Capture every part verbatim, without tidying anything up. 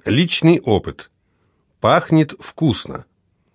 Личный опыт. Пахнет вкусно.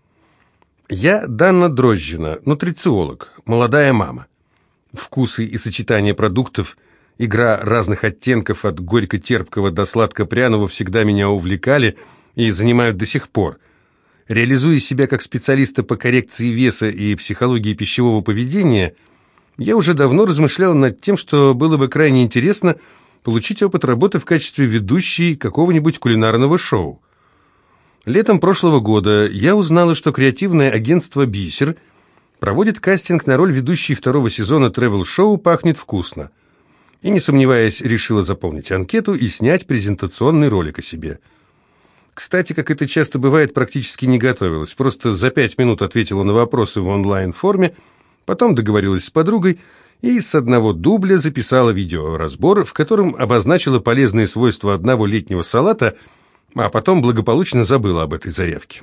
Я Дана Дрожжина, нутрициолог, молодая мама. Вкусы и сочетания продуктов, игра разных оттенков от горько-терпкого до сладко-пряного всегда меня увлекали и занимают до сих пор. Реализуя себя как специалиста по коррекции веса и психологии пищевого поведения, я уже давно размышлял над тем, что было бы крайне интересно получить опыт работы в качестве ведущей какого-нибудь кулинарного шоу. Летом прошлого года я узнала, что креативное агентство «Бисер» проводит кастинг на роль ведущей второго сезона тревел-шоу «Пахнет вкусно». И, не сомневаясь, решила заполнить анкету и снять презентационный ролик о себе. Кстати, как это часто бывает, практически не готовилась. Просто за пять минут ответила на вопросы в онлайн-форме, потом договорилась с подругой и с одного дубля записала видеоразбор, в котором обозначила полезные свойства одного летнего салата, а потом благополучно забыла об этой заявке.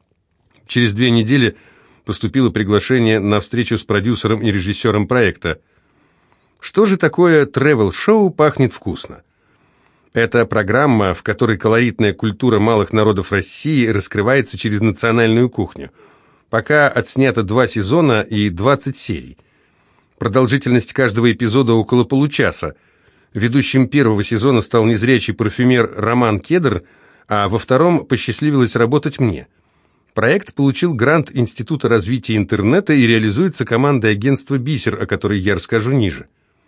Через две недели поступило приглашение на встречу с продюсером и режиссером проекта. Что же такое тревел-шоу «Пахнет вкусно»? Это программа, в которой колоритная культура малых народов России раскрывается через национальную кухню. Пока отснято два сезона и двадцать серий. Продолжительность каждого эпизода около получаса. Ведущим первого сезона стал незрячий парфюмер Роман Кедр, а во втором посчастливилось работать мне. Проект получил грант Института развития интернета и реализуется командой агентства «Бисер», о которой я расскажу ниже.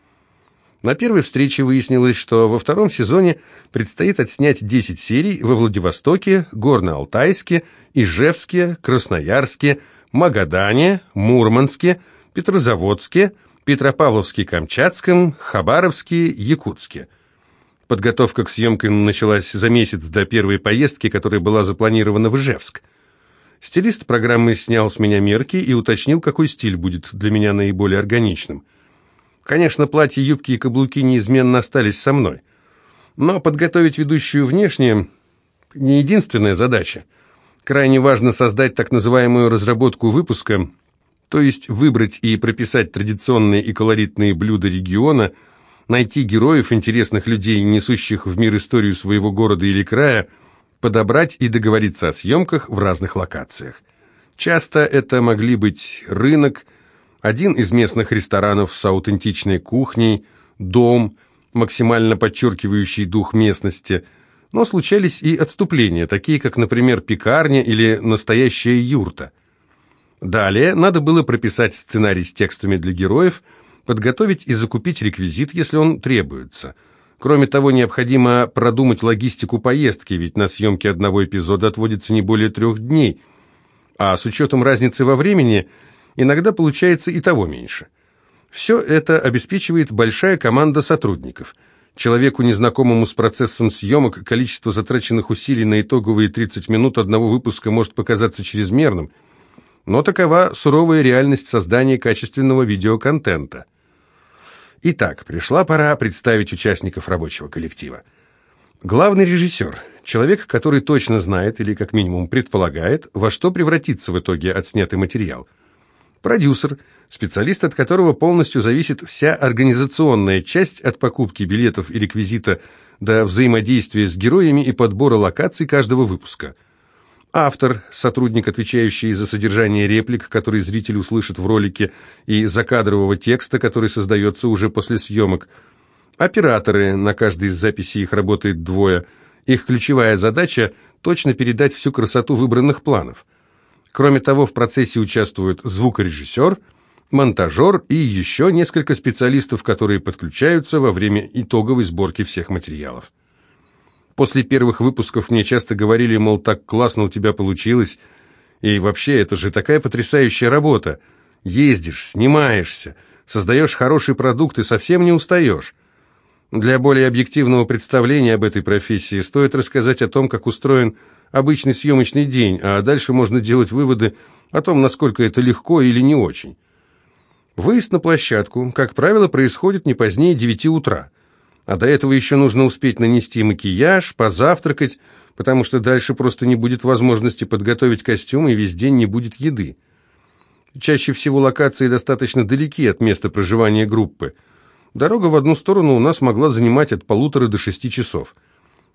На первой встрече выяснилось, что во втором сезоне предстоит отснять десять серий во Владивостоке, Горно-Алтайске, Ижевске, Красноярске, Магадане, Мурманске, Петрозаводске, Петропавловске-Камчатском, Хабаровске, Якутске. Подготовка к съемкам началась за месяц до первой поездки, которая была запланирована в Ижевск. Стилист программы снял с меня мерки и уточнил, какой стиль будет для меня наиболее органичным. Конечно, платья, юбки и каблуки неизменно остались со мной. Но подготовить ведущую внешне – не единственная задача. Крайне важно создать так называемую разработку выпуска, то есть выбрать и прописать традиционные и колоритные блюда региона, найти героев, интересных людей, несущих в мир историю своего города или края, подобрать и договориться о съемках в разных локациях. Часто это могли быть рынок, один из местных ресторанов с аутентичной кухней, дом, максимально подчеркивающий дух местности, но случались и отступления, такие как, например, пекарня или настоящая юрта. Далее надо было прописать сценарий с текстами для героев, подготовить и закупить реквизит, если он требуется. Кроме того, необходимо продумать логистику поездки, ведь на съемки одного эпизода отводится не более трех дней, а с учетом разницы во времени иногда получается и того меньше. Все это обеспечивает большая команда сотрудников. Человеку, незнакомому с процессом съемок, количество затраченных усилий на итоговые тридцать минут одного выпуска может показаться чрезмерным, но такова суровая реальность создания качественного видеоконтента. Итак, пришла пора представить участников рабочего коллектива. Главный режиссер – человек, который точно знает или как минимум предполагает, во что превратится в итоге отснятый материал. Продюсер – специалист, от которого полностью зависит вся организационная часть от покупки билетов и реквизита до взаимодействия с героями и подбора локаций каждого выпуска. Автор – сотрудник, отвечающий за содержание реплик, которые зритель услышит в ролике, и закадрового текста, который создается уже после съемок. Операторы – на каждой из записей их работает двое. Их ключевая задача – точно передать всю красоту выбранных планов. Кроме того, в процессе участвуют звукорежиссер, монтажер и еще несколько специалистов, которые подключаются во время итоговой сборки всех материалов. После первых выпусков мне часто говорили, мол, так классно у тебя получилось, и вообще, это же такая потрясающая работа. Ездишь, снимаешься, создаешь хороший продукт и совсем не устаешь. Для более объективного представления об этой профессии стоит рассказать о том, как устроен обычный съемочный день, а дальше можно делать выводы о том, насколько это легко или не очень. Выезд на площадку, как правило, происходит не позднее девяти утра. А до этого еще нужно успеть нанести макияж, позавтракать, потому что дальше просто не будет возможности подготовить костюм, и весь день не будет еды. Чаще всего локации достаточно далеки от места проживания группы. Дорога в одну сторону у нас могла занимать от полутора до шести часов.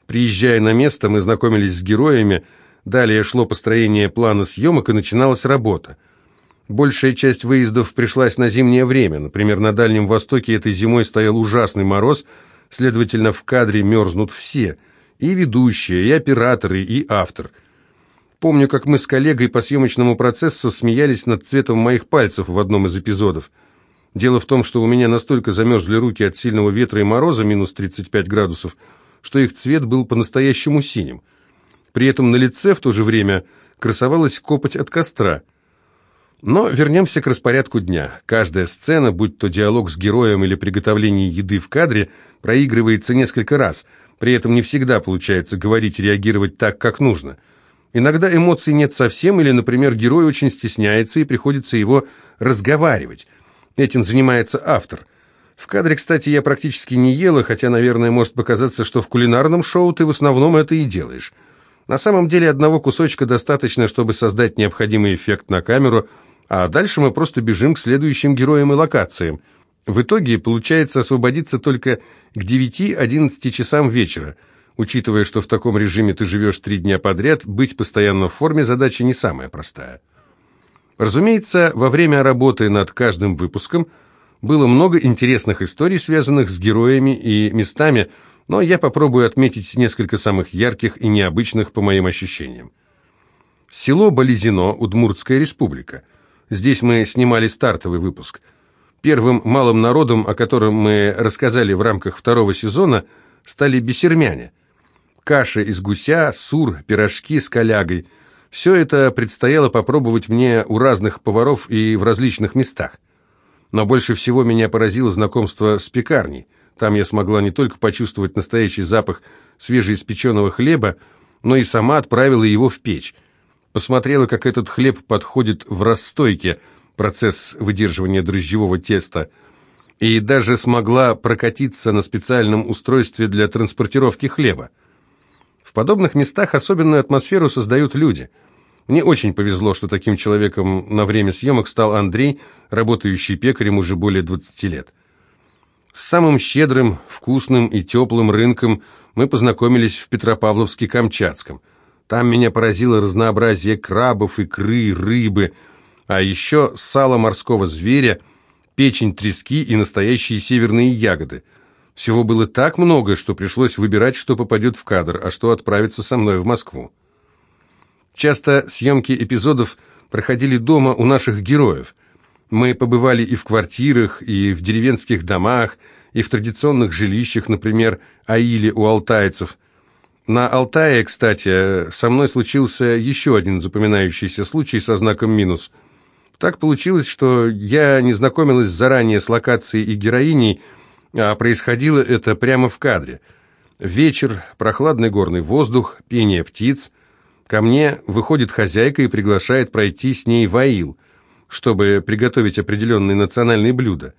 Приезжая на место, мы знакомились с героями, далее шло построение плана съемок и начиналась работа. Большая часть выездов пришлась на зимнее время. Например, на Дальнем Востоке этой зимой стоял ужасный мороз, следовательно, в кадре мерзнут все – и ведущие, и операторы, и автор. Помню, как мы с коллегой по съемочному процессу смеялись над цветом моих пальцев в одном из эпизодов. Дело в том, что у меня настолько замерзли руки от сильного ветра и мороза, минус тридцать пять градусов, что их цвет был по-настоящему синим. При этом на лице в то же время красовалась копоть от костра. Но вернемся к распорядку дня. Каждая сцена, будь то диалог с героем или приготовление еды в кадре, проигрывается несколько раз. При этом не всегда получается говорить и реагировать так, как нужно. Иногда эмоций нет совсем, или, например, герой очень стесняется и приходится его разговаривать. Этим занимается автор. В кадре, кстати, я практически не ела, хотя, наверное, может показаться, что в кулинарном шоу ты в основном это и делаешь. На самом деле одного кусочка достаточно, чтобы создать необходимый эффект на камеру, а дальше мы просто бежим к следующим героям и локациям. В итоге получается освободиться только к девяти-одиннадцати часам вечера. Учитывая, что в таком режиме ты живешь три дня подряд, быть постоянно в форме задача не самая простая. Разумеется, во время работы над каждым выпуском было много интересных историй, связанных с героями и местами, но я попробую отметить несколько самых ярких и необычных по моим ощущениям. Село Болезино, Удмуртская республика. Здесь мы снимали стартовый выпуск. Первым малым народом, о котором мы рассказали в рамках второго сезона, стали бесермяне. Каша из гуся, сур, пирожки с калягой. Все это предстояло попробовать мне у разных поваров и в различных местах. Но больше всего меня поразило знакомство с пекарней. Там я смогла не только почувствовать настоящий запах свежеиспеченного хлеба, но и сама отправила его в печь. Посмотрела, как этот хлеб подходит в расстойке, процесс выдерживания дрожжевого теста, и даже смогла прокатиться на специальном устройстве для транспортировки хлеба. В подобных местах особенную атмосферу создают люди. Мне очень повезло, что таким человеком на время съемок стал Андрей, работающий пекарем уже более двадцати лет. С самым щедрым, вкусным и теплым рынком мы познакомились в Петропавловске-Камчатском. Там меня поразило разнообразие крабов, икры, рыбы, а еще сало морского зверя, печень трески и настоящие северные ягоды. Всего было так много, что пришлось выбирать, что попадет в кадр, а что отправится со мной в Москву. Часто съемки эпизодов проходили дома у наших героев. Мы побывали и в квартирах, и в деревенских домах, и в традиционных жилищах, например, Аили у алтайцев. На Алтае, кстати, со мной случился еще один запоминающийся случай со знаком минус. Так получилось, что я не знакомилась заранее с локацией и героиней, а происходило это прямо в кадре. Вечер, прохладный горный воздух, пение птиц. Ко мне выходит хозяйка и приглашает пройти с ней в аил, чтобы приготовить определенные национальные блюда.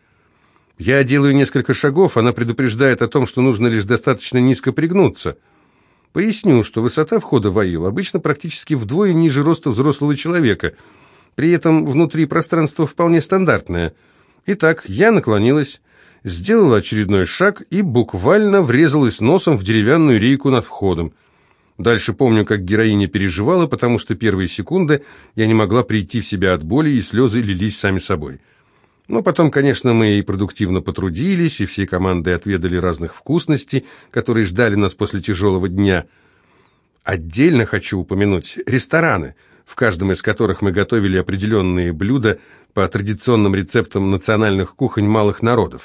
Я делаю несколько шагов, она предупреждает о том, что нужно лишь достаточно низко пригнуться. Поясню, что высота входа в аил обычно практически вдвое ниже роста взрослого человека, при этом внутри пространство вполне стандартное. Итак, я наклонилась, сделала очередной шаг и буквально врезалась носом в деревянную рейку над входом. Дальше помню, как героиня переживала, потому что первые секунды я не могла прийти в себя от боли, и слезы лились сами собой. Но потом, конечно, мы и продуктивно потрудились, и всей командой отведали разных вкусностей, которые ждали нас после тяжелого дня. Отдельно хочу упомянуть рестораны, в каждом из которых мы готовили определенные блюда по традиционным рецептам национальных кухонь малых народов.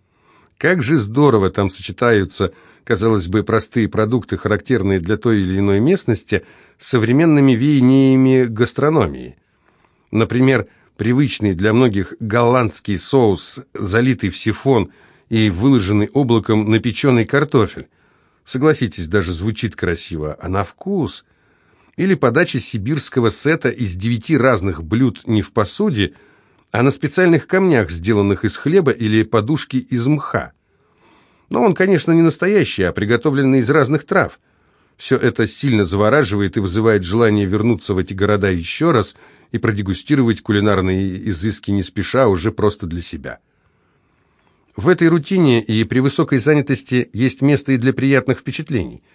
Как же здорово там сочетаются, казалось бы, простые продукты, характерные для той или иной местности, с современными веяниями гастрономии. Например, привычный для многих голландский соус, залитый в сифон и выложенный облаком напеченный картофель. Согласитесь, даже звучит красиво, а на вкус... Или подача сибирского сета из девяти разных блюд не в посуде, а на специальных камнях, сделанных из хлеба или подушки из мха. Но он, конечно, не настоящий, а приготовленный из разных трав. Все это сильно завораживает и вызывает желание вернуться в эти города еще раз и продегустировать кулинарные изыски не спеша, уже просто для себя. В этой рутине и при высокой занятости есть место и для приятных впечатлений.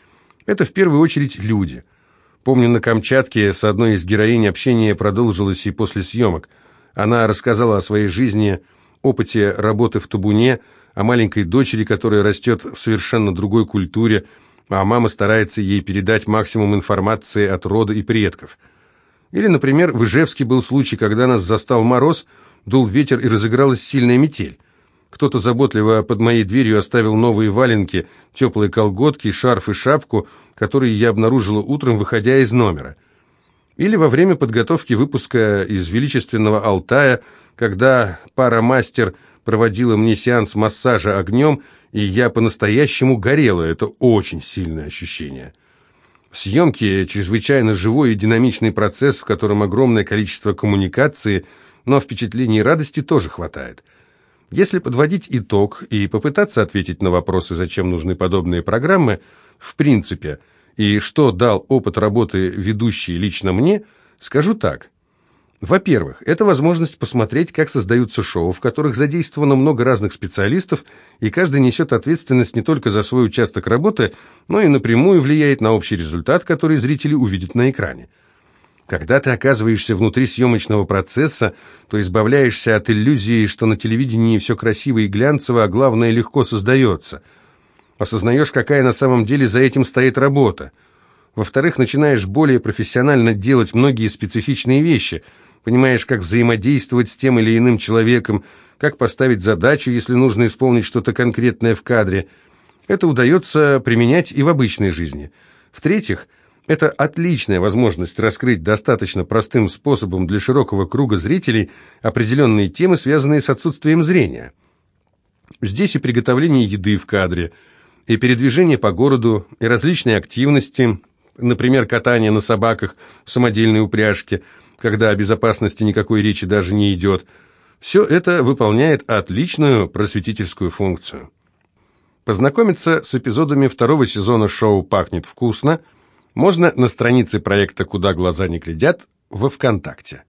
Это в первую очередь люди. Помню, на Камчатке с одной из героинь общение продолжилось и после съемок. Она рассказала о своей жизни, опыте работы в табуне, о маленькой дочери, которая растет в совершенно другой культуре, а мама старается ей передать максимум информации от рода и предков. Или, например, в Ижевске был случай, когда нас застал мороз, дул ветер и разыгралась сильная метель. Кто-то заботливо под моей дверью оставил новые валенки, теплые колготки, шарф и шапку, которые я обнаружила утром, выходя из номера. Или во время подготовки выпуска из величественного Алтая, когда пара-мастер проводила мне сеанс массажа огнем, и я по-настоящему горела. Это очень сильное ощущение. Съемки – чрезвычайно живой и динамичный процесс, в котором огромное количество коммуникации, но впечатлений и радости тоже хватает. Если подводить итог и попытаться ответить на вопросы, зачем нужны подобные программы, в принципе, и что дал опыт работы ведущей лично мне, скажу так. Во-первых, это возможность посмотреть, как создаются шоу, в которых задействовано много разных специалистов, и каждый несет ответственность не только за свой участок работы, но и напрямую влияет на общий результат, который зрители увидят на экране. Когда ты оказываешься внутри съемочного процесса, то избавляешься от иллюзии, что на телевидении все красиво и глянцево, а главное, легко создается. Осознаешь, какая на самом деле за этим стоит работа. Во-вторых, начинаешь более профессионально делать многие специфичные вещи, понимаешь, как взаимодействовать с тем или иным человеком, как поставить задачу, если нужно исполнить что-то конкретное в кадре. Это удается применять и в обычной жизни. В-третьих, это отличная возможность раскрыть достаточно простым способом для широкого круга зрителей определенные темы, связанные с отсутствием зрения. Здесь и приготовление еды в кадре, и передвижение по городу, и различные активности, например, катание на собаках в самодельной упряжке, когда о безопасности никакой речи даже не идет. Все это выполняет отличную просветительскую функцию. Познакомиться с эпизодами второго сезона шоу «Пахнет вкусно» можно на странице проекта «Куда глаза не глядят» во ВКонтакте.